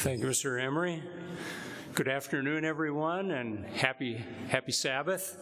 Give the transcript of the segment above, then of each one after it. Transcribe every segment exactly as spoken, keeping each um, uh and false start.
Thank you, Mister Emery. Good afternoon, everyone, and happy, happy Sabbath.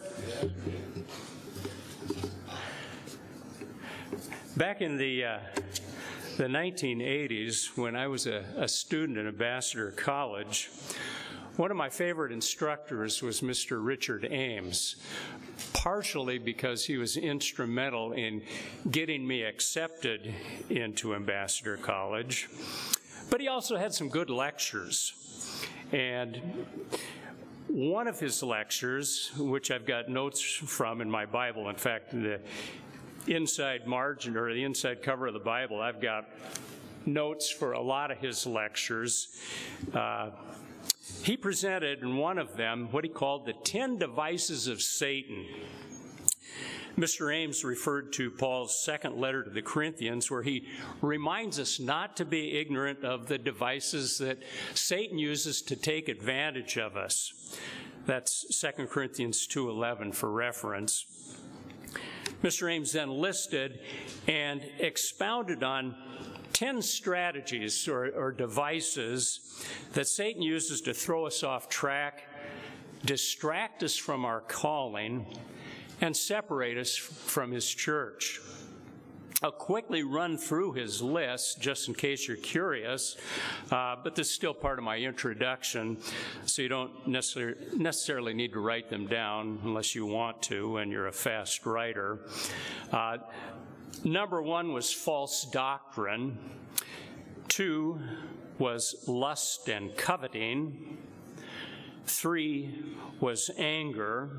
Back in the, uh, the nineteen eighties, when I was a, a student at Ambassador College, one of my favorite instructors was Mister Richard Ames, partially because he was instrumental in getting me accepted into Ambassador College, but he also had some good lectures. And one of his lectures, which I've got notes from in my Bible, in fact, the inside margin or the inside cover of the Bible, I've got notes for a lot of his lectures. Uh, he presented in one of them what he called the ten devices of Satan. Mister Ames referred to Paul's second letter to the Corinthians, where he reminds us not to be ignorant of the devices that Satan uses to take advantage of us. That's Second Corinthians two eleven for reference. Mister Ames then listed and expounded on ten strategies or, or devices that Satan uses to throw us off track, distract us from our calling, and separate us from his church. I'll quickly run through his list, just in case you're curious, uh, but this is still part of my introduction, so you don't necessarily, necessarily need to write them down unless you want to, and you're a fast writer. Uh, number one was false doctrine. Two was lust and coveting. Three was anger.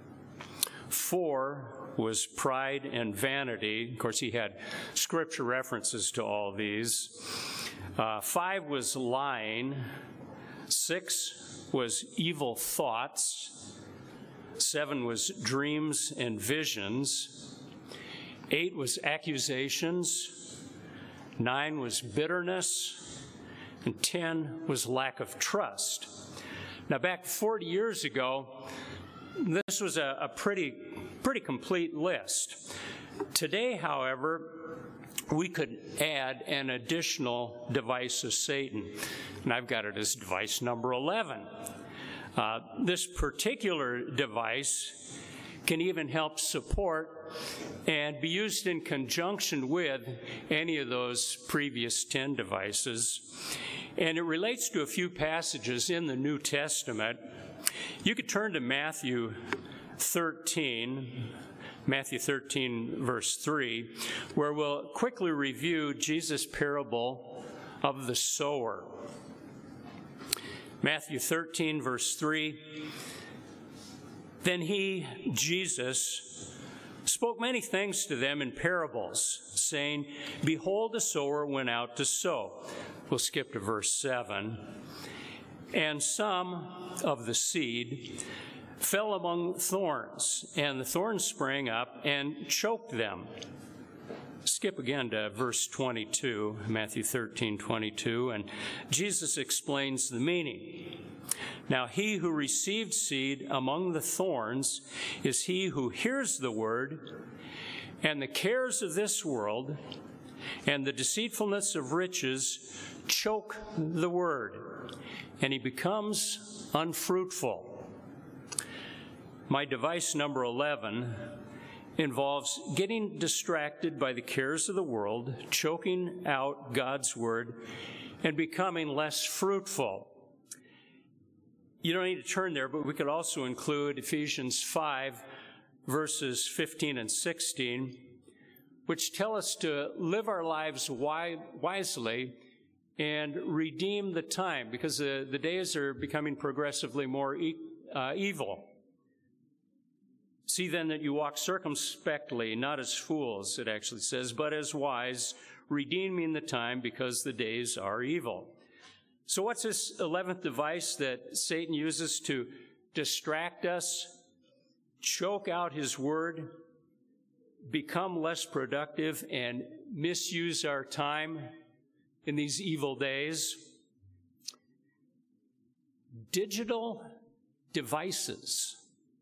Four was pride and vanity. Of course, he had scripture references to all these. Uh, five was lying. Six was evil thoughts. Seven was dreams and visions. Eight was accusations. Nine was bitterness. And ten was lack of trust. Now, back forty years ago, this was a, a pretty, pretty complete list. Today, however, we could add an additional device of Satan, and I've got it as device number eleven. Uh, this particular device can even help support and be used in conjunction with any of those previous ten devices, and it relates to a few passages in the New Testament. You could turn to Matthew thirteen, Matthew thirteen, verse three, where we'll quickly review Jesus' parable of the sower. Matthew thirteen, verse three, then he, Jesus, spoke many things to them in parables, saying, behold, a sower went out to sow. We'll skip to verse seven. And some of the seed fell among thorns, and the thorns sprang up and choked them. Skip again to verse twenty-two, Matthew thirteen, twenty-two, and Jesus explains the meaning. Now he who received seed among the thorns is he who hears the word, and the cares of this world and the deceitfulness of riches choke the word, and he becomes unfruitful. My device number eleven involves getting distracted by the cares of the world, choking out God's word, and becoming less fruitful. You don't need to turn there, but we could also include Ephesians five, verses fifteen and sixteen, which tell us to live our lives wisely and redeem the time, because the, the days are becoming progressively more e- uh, evil. See then that you walk circumspectly, not as fools, it actually says, but as wise, redeeming the time, because the days are evil. So what's this eleventh device that Satan uses to distract us, choke out his word, become less productive, and misuse our time in these evil days? Digital devices.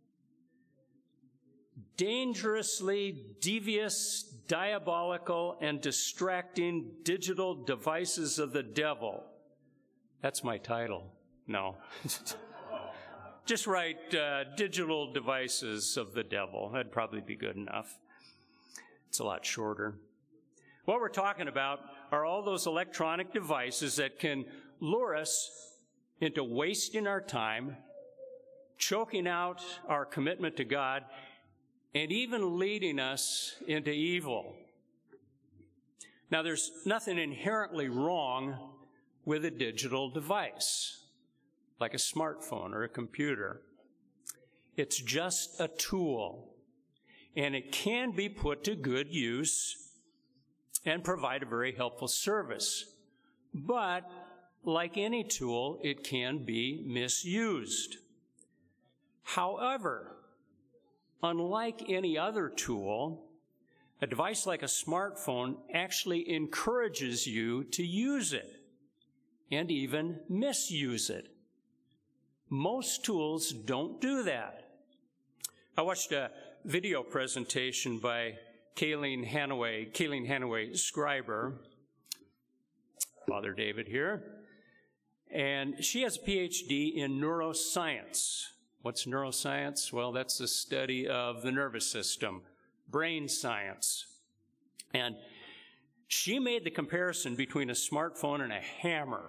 Dangerously devious, diabolical, and distracting digital devices of the devil That's my title. No. Just write uh, digital devices of the devil. That'd probably be good enough. It's a lot shorter. What we're talking about are all those electronic devices that can lure us into wasting our time, choking out our commitment to God, and even leading us into evil. Now, there's nothing inherently wrong with a digital device, like a smartphone or a computer. It's just a tool, and it can be put to good use and provide a very helpful service. But like any tool, it can be misused. However, unlike any other tool, a device like a smartphone actually encourages you to use it and even misuse it. Most tools don't do that. I watched a video presentation by Kayleen Hanaway, Kayleen Hanaway Scriber, Father David here, and she has a P H D in neuroscience. What's neuroscience? Well, that's the study of the nervous system, brain science. And she made the comparison between a smartphone and a hammer.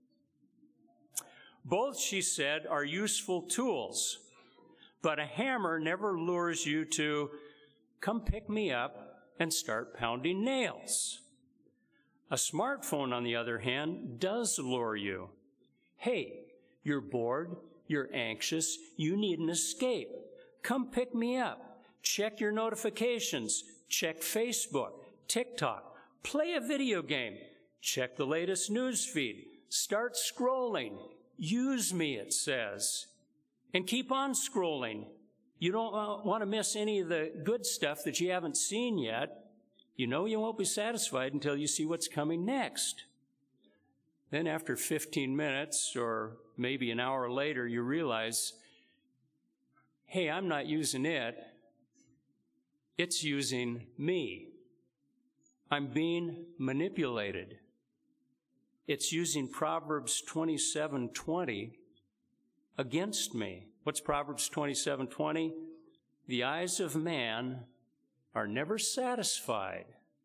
Both, she said, are useful tools, but a hammer never lures you to come pick me up and start pounding nails. A smartphone, on the other hand, does lure you. Hey, you're bored, you're anxious, you need an escape. Come pick me up. Check your notifications. Check Facebook, TikTok. Play a video game. Check the latest news feed. Start scrolling. Use me, it says. And keep on scrolling. You don't want to miss any of the good stuff that you haven't seen yet. You know you won't be satisfied until you see what's coming next. Then after fifteen minutes or maybe an hour later, you realize, hey, I'm not using it. It's using me. I'm being manipulated. It's using Proverbs twenty-seven twenty against me. What's Proverbs twenty-seven twenty? The eyes of man are never satisfied.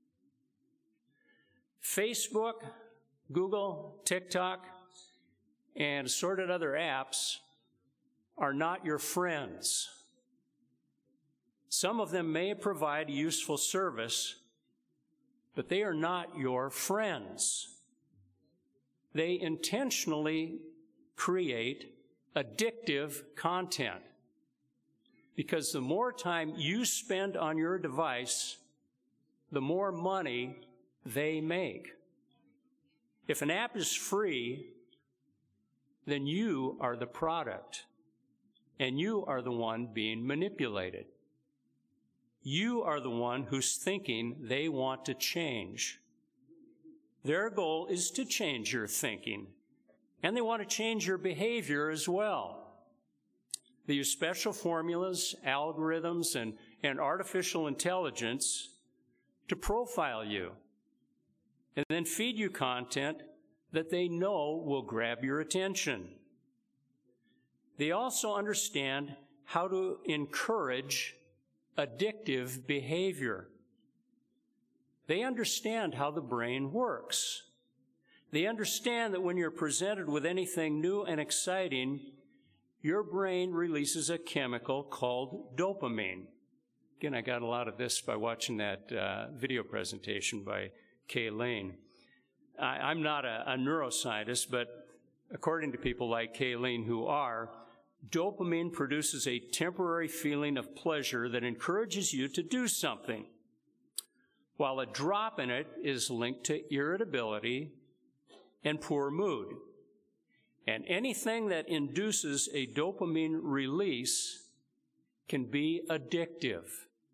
Facebook, Google, TikTok, and assorted other apps are not your friends. Some of them may provide a useful service, but they are not your friends. They intentionally create addictive content, because the more time you spend on your device, the more money they make. If an app is free, then you are the product, and you are the one being manipulated. You are the one who's thinking they want to change. Their goal is to change your thinking, and they want to change your behavior as well. They use special formulas, algorithms, and, and artificial intelligence to profile you, and then feed you content that they know will grab your attention. They also understand how to encourage addictive behavior. They understand how the brain works. They understand that when you're presented with anything new and exciting, your brain releases a chemical called dopamine. Again, I got a lot of this by watching that uh, video presentation by Kayleen. I, I'm not a, a neuroscientist, but according to people like Kayleen who are, dopamine produces a temporary feeling of pleasure that encourages you to do something, while a drop in it is linked to irritability and poor mood. And anything that induces a dopamine release can be addictive.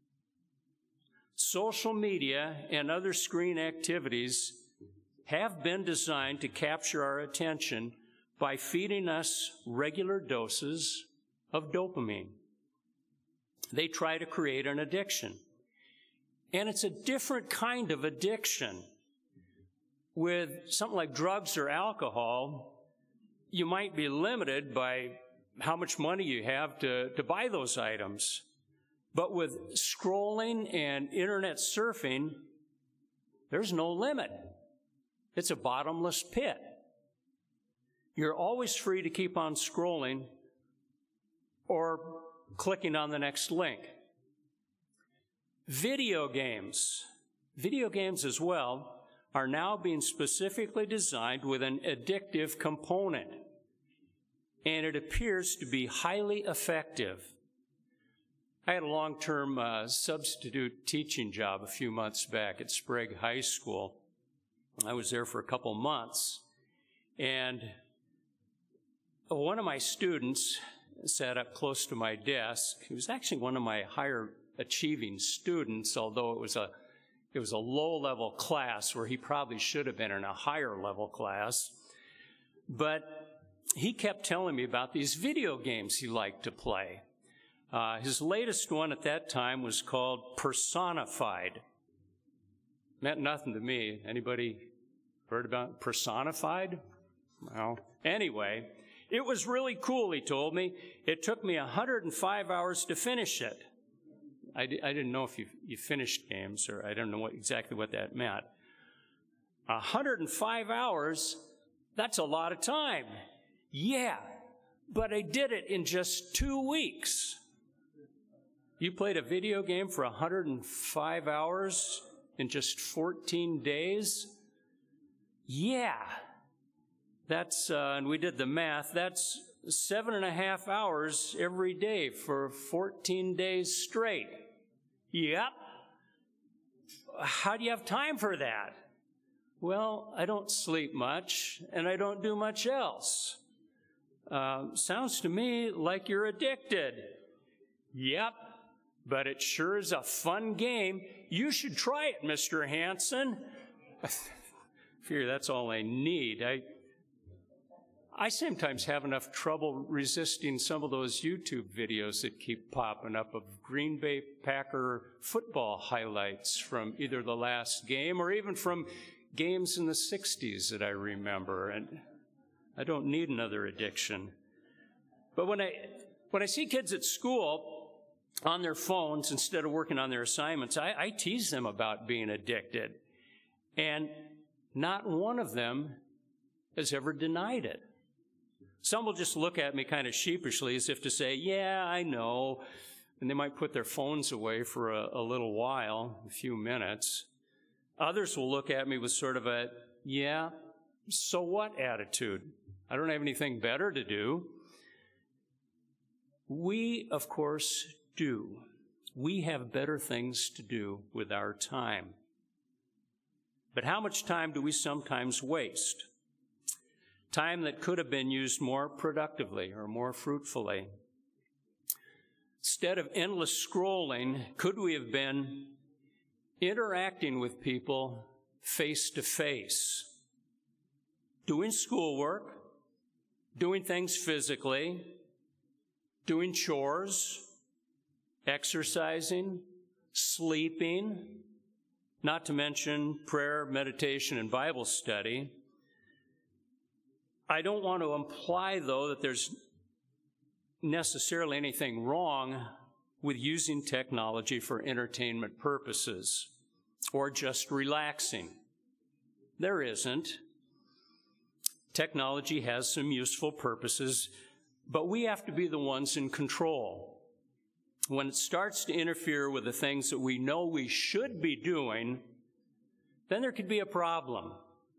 Social media and other screen activities have been designed to capture our attention by feeding us regular doses of dopamine. They try to create an addiction. And it's a different kind of addiction. With something like drugs or alcohol, you might be limited by how much money you have to, to buy those items. But with scrolling and internet surfing, there's no limit. It's a bottomless pit. You're always free to keep on scrolling or clicking on the next link. Video games, video games as well, are now being specifically designed with an addictive component, and it appears to be highly effective. I had a long-term uh, substitute teaching job a few months back at Sprague High School. I was there for a couple months, and one of my students sat up close to my desk. He was actually one of my higher achieving students, although it was a it was a low-level class where he probably should have been in a higher-level class. But he kept telling me about these video games he liked to play. Uh, his latest one at that time was called Personified. Meant nothing to me. Anybody heard about Personified? Well, anyway, it was really cool, he told me. It took me one hundred five hours to finish it. I, di- I didn't know if you, you finished games, or I don't know what, exactly what that meant. one hundred five hours, that's a lot of time. Yeah, but I did it in just two weeks. You played a video game for one hundred five hours in just fourteen days? Yeah. That's, uh, and we did the math, that's seven and a half hours every day for fourteen days straight. Yep. How do you have time for that? Well, I don't sleep much, and I don't do much else. Uh, sounds to me like you're addicted. Yep, but it sure is a fun game. You should try it, Mister Hanson. I figure that's all I need. I I sometimes have enough trouble resisting some of those YouTube videos that keep popping up of Green Bay Packer football highlights from either the last game or even from games in the sixties that I remember. And I don't need another addiction. But when I, when I see kids at school on their phones instead of working on their assignments, I, I tease them about being addicted. And not one of them has ever denied it. Some will just look at me kind of sheepishly as if to say, yeah, I know. And they might put their phones away for a, a little while, a few minutes. Others will look at me with sort of a, yeah, so what attitude. I don't have anything better to do. We, of course, do. We have better things to do with our time. But how much time do we sometimes waste? Time that could have been used more productively or more fruitfully. Instead of endless scrolling, could we have been interacting with people face to face, doing schoolwork, doing things physically, doing chores, exercising, sleeping, not to mention prayer, meditation, and Bible study? I don't want to imply, though, that there's necessarily anything wrong with using technology for entertainment purposes or just relaxing. There isn't. Technology has some useful purposes, but we have to be the ones in control. When it starts to interfere with the things that we know we should be doing, then there could be a problem.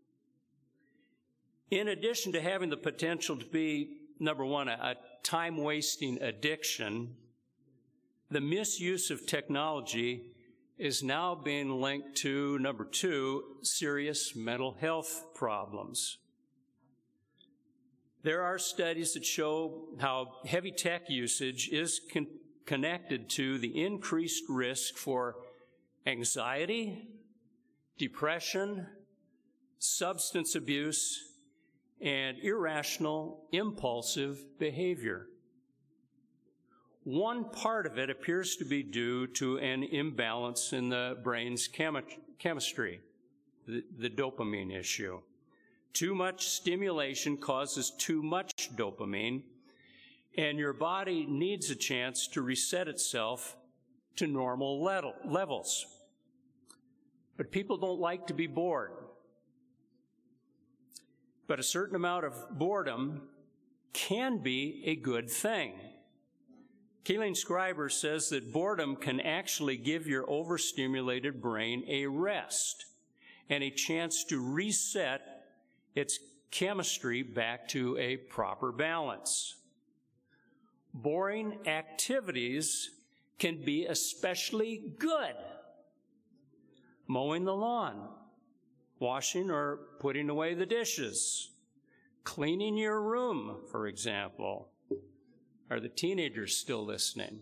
In addition to having the potential to be, number one, a, a time-wasting addiction, the misuse of technology is now being linked to, number two, serious mental health problems. There are studies that show how heavy tech usage is con- connected to the increased risk for anxiety, depression, substance abuse, and irrational, impulsive behavior. One part of it appears to be due to an imbalance in the brain's chemi- chemistry, the, the dopamine issue. Too much stimulation causes too much dopamine, and your body needs a chance to reset itself to normal levels. But people don't like to be bored. But a certain amount of boredom can be a good thing. Kayleen Scriber says that boredom can actually give your overstimulated brain a rest and a chance to reset its chemistry back to a proper balance. Boring activities can be especially good. Mowing the lawn, washing or putting away the dishes, cleaning your room, for example. Are the teenagers still listening?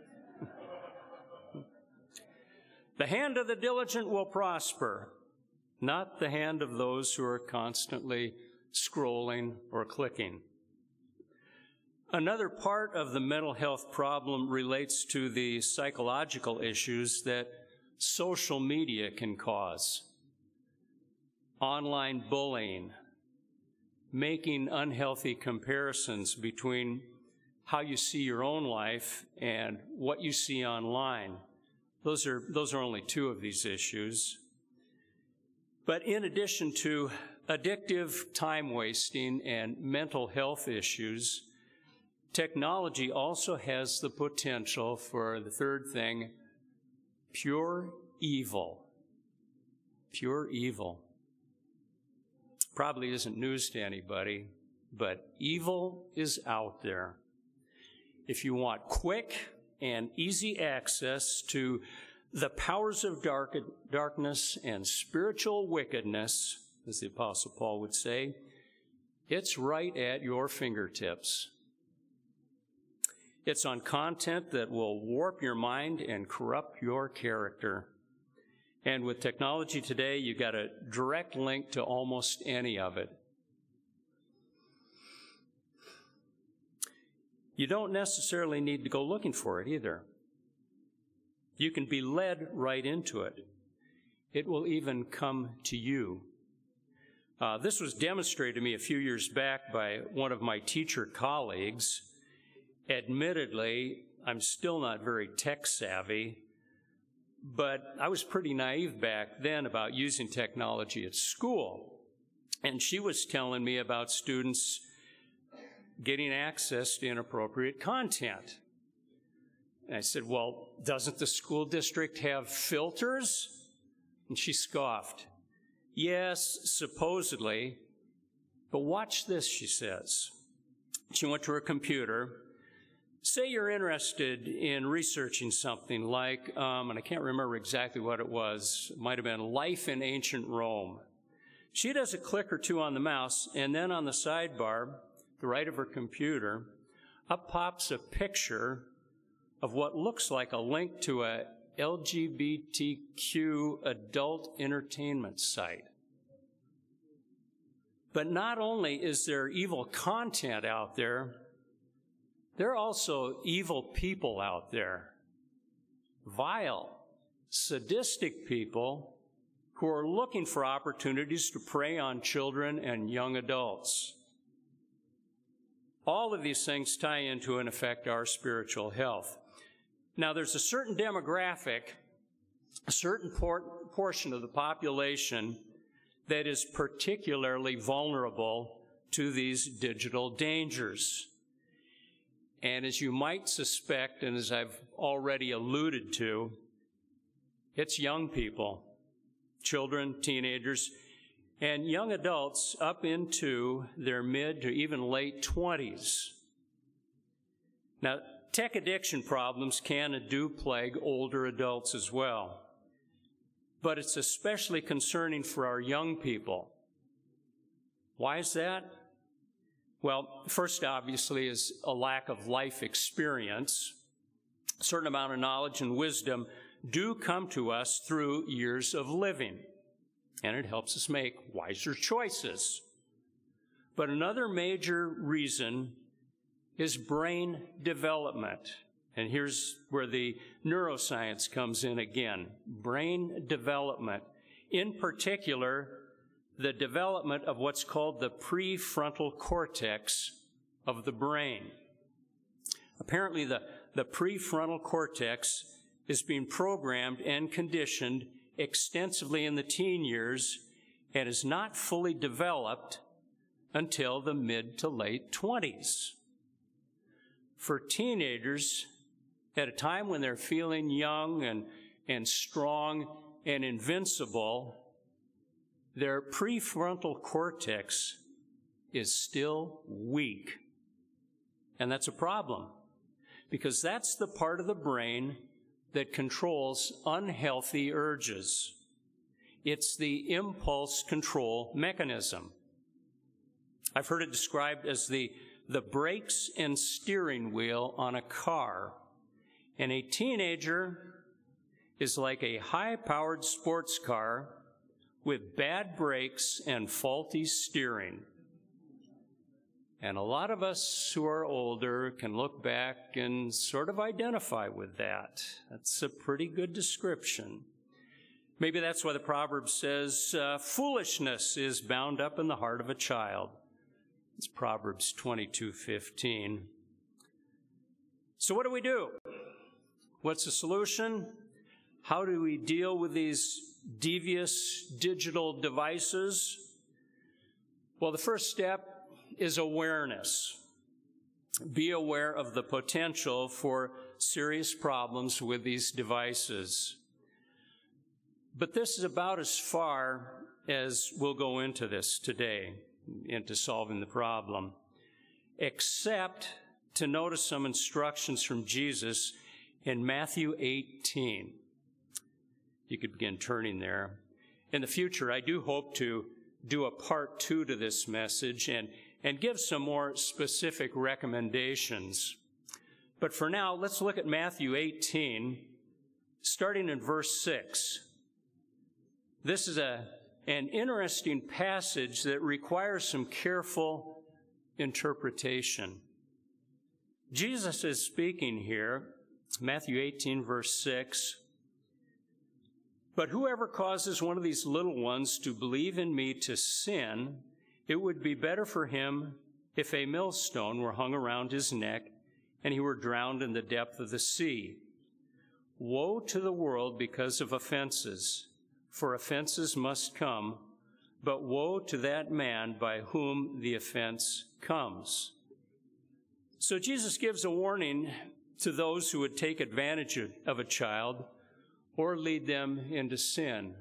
The hand of the diligent will prosper, not the hand of those who are constantly scrolling or clicking. Another part of the mental health problem relates to the psychological issues that social media can cause. Online bullying, making unhealthy comparisons between how you see your own life and what you see online. Those are, those are only two of these issues. But in addition to addictive time wasting and mental health issues, technology also has the potential for the third thing, pure evil. Pure evil. Probably isn't news to anybody, but evil is out there. If you want quick and easy access to the powers of dark, darkness and spiritual wickedness, as the Apostle Paul would say, it's right at your fingertips. It's on content that will warp your mind and corrupt your character. And with technology today, you got a direct link to almost any of it. You don't necessarily need to go looking for it either. You can be led right into it. It will even come to you. Uh, this was demonstrated to me a few years back by one of my teacher colleagues. Admittedly, I'm still not very tech savvy, but I was pretty naive back then about using technology at school. And she was telling me about students getting access to inappropriate content. And I said, well, doesn't the school district have filters? And she scoffed. Yes, supposedly, but watch this, she says. She went to her computer. Say you're interested in researching something like, um, and I can't remember exactly what it was, it might have been life in ancient Rome. She does a click or two on the mouse, and then on the sidebar, the right of her computer, up pops a picture of what looks like a link to a L G B T Q adult entertainment site. But not only is there evil content out there, there are also evil people out there. Vile, sadistic people who are looking for opportunities to prey on children and young adults. All of these things tie into and affect our spiritual health. Now, there's a certain demographic, a certain por- portion of the population that is particularly vulnerable to these digital dangers. And as you might suspect, and as I've already alluded to, it's young people, children, teenagers, and young adults up into their mid to even late twenties. Now, tech addiction problems can and do plague older adults as well, but it's especially concerning for our young people. Why is that? Well, first, obviously, is a lack of life experience. A certain amount of knowledge and wisdom do come to us through years of living, and it helps us make wiser choices. But another major reason is brain development. And here's where the neuroscience comes in again. Brain development. In particular, the development of what's called the prefrontal cortex of the brain. Apparently, the, the prefrontal cortex is being programmed and conditioned extensively in the teen years and is not fully developed until the mid to late twenties. For teenagers, at a time when they're feeling young and, and strong and invincible, their prefrontal cortex is still weak. And that's a problem, because that's the part of the brain that controls unhealthy urges. It's the impulse control mechanism. I've heard it described as the, the brakes and steering wheel on a car. And a teenager is like a high-powered sports car with bad brakes and faulty steering. And a lot of us who are older can look back and sort of identify with that. That's a pretty good description. Maybe that's why the proverb says, uh, foolishness is bound up in the heart of a child. It's Proverbs twenty-two fifteen. So what do we do? What's the solution? How do we deal with these devious digital devices? Well, the first step is awareness. Be aware of the potential for serious problems with these devices. But this is about as far as we'll go into this today, into solving the problem, except to notice some instructions from Jesus in Matthew eighteen. You could begin turning there. In the future, I do hope to do a part two to this message and, and give some more specific recommendations. But for now, let's look at Matthew eighteen, starting in verse six. This is a, an interesting passage that requires some careful interpretation. Jesus is speaking here, Matthew eighteen, verse six. But whoever causes one of these little ones to believe in me to sin, it would be better for him if a millstone were hung around his neck and he were drowned in the depth of the sea. Woe to the world because of offenses, for offenses must come, but woe to that man by whom the offense comes. So Jesus gives a warning to those who would take advantage of a child or lead them into sin,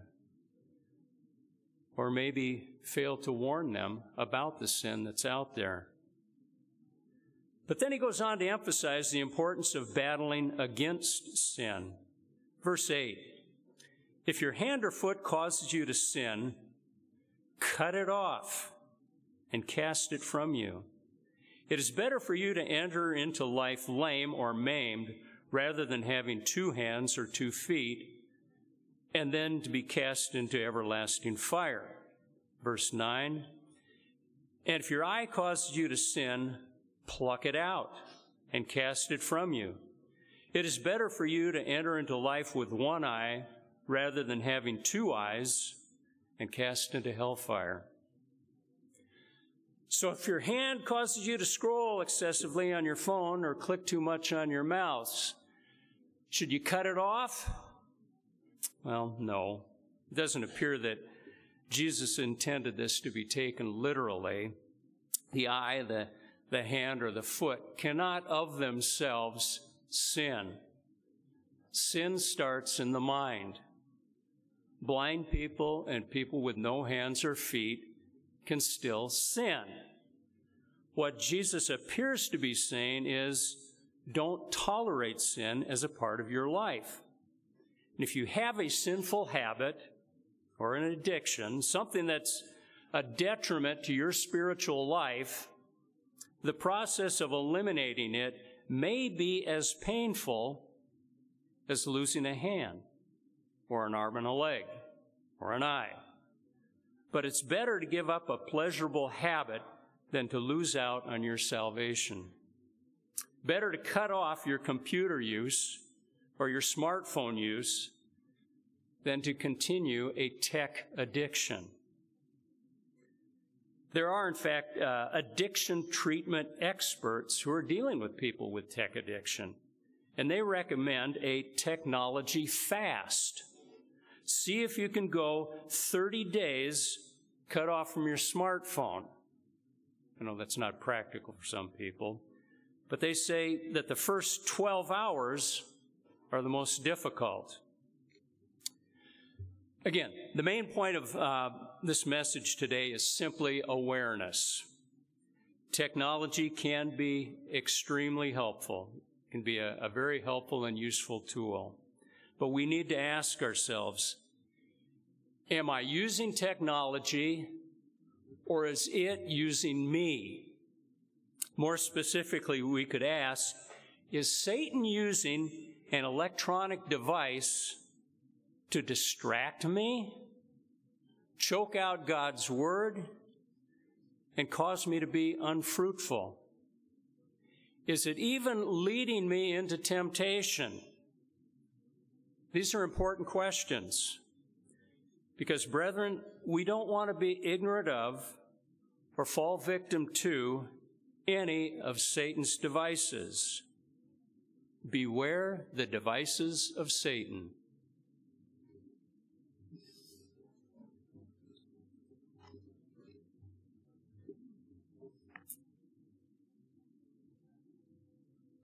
or maybe fail to warn them about the sin that's out there. But then he goes on to emphasize the importance of battling against sin. Verse eight, if your hand or foot causes you to sin, cut it off and cast it from you. It is better for you to enter into life lame or maimed rather than having two hands or two feet, and then to be cast into everlasting fire. Verse nine, and if your eye causes you to sin, pluck it out and cast it from you. It is better for you to enter into life with one eye rather than having two eyes and cast into hellfire. So if your hand causes you to scroll excessively on your phone or click too much on your mouse, should you cut it off? Well, no. It doesn't appear that Jesus intended this to be taken literally. The eye, the, the hand, or the foot cannot of themselves sin. Sin starts in the mind. Blind people and people with no hands or feet can still sin. What Jesus appears to be saying is, don't tolerate sin as a part of your life. And if you have a sinful habit or an addiction, something that's a detriment to your spiritual life, the process of eliminating it may be as painful as losing a hand or an arm and a leg or an eye. But it's better to give up a pleasurable habit than to lose out on your salvation. Better to cut off your computer use or your smartphone use than to continue a tech addiction. There are, in fact, uh, addiction treatment experts who are dealing with people with tech addiction, and they recommend a technology fast. See if you can go thirty days cut off from your smartphone. I know that's not practical for some people, but they say that the first twelve hours are the most difficult. Again, the main point of uh, this message today is simply awareness. Technology can be extremely helpful, can be a, a very helpful and useful tool. But we need to ask ourselves, am I using technology or is it using me? More specifically, we could ask, is Satan using an electronic device to distract me, choke out God's word, and cause me to be unfruitful? Is it even leading me into temptation? These are important questions because, brethren, we don't want to be ignorant of or fall victim to any of Satan's devices. Beware the devices of Satan.